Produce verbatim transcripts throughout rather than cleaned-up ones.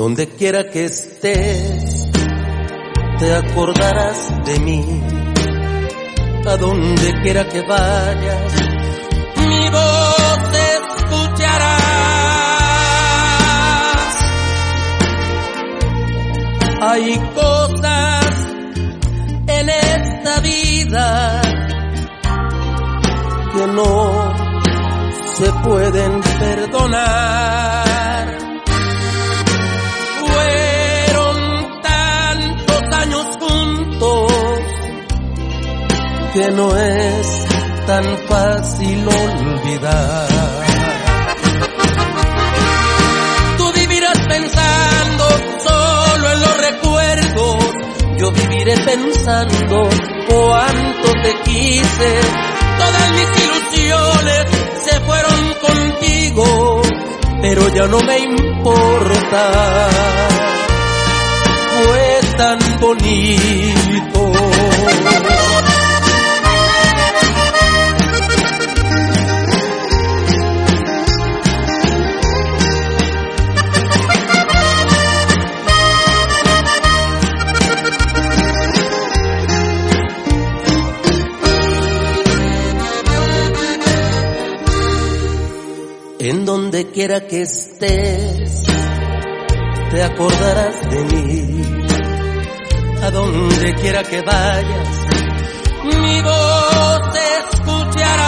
donde quiera que estés, te acordarás de mí. A donde quiera que vayas, mi voz escucharás. Hay cosas en esta vida que no se pueden perdonar. Fueron tantos años juntos que no es tan fácil olvidar. Tú vivirás pensando solo en los recuerdos, yo viviré pensando cuánto te quise. Todas mis ilusiones se fueron contigo, pero ya no me importa. Fue tan bonito. En donde quiera que estés, te acordarás de mí. A donde quiera que vayas, mi voz escucharás.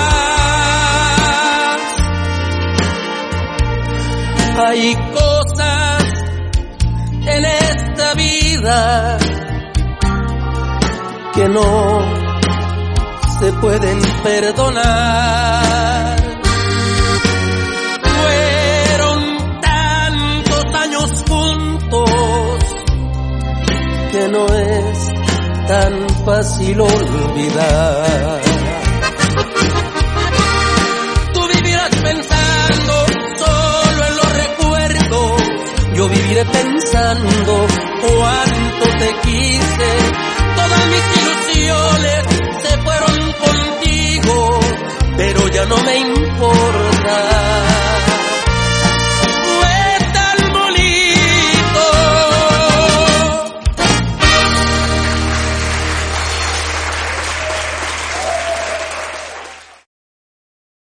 Hay cosas en esta vida que no se pueden perdonar. Que no es tan fácil olvidar.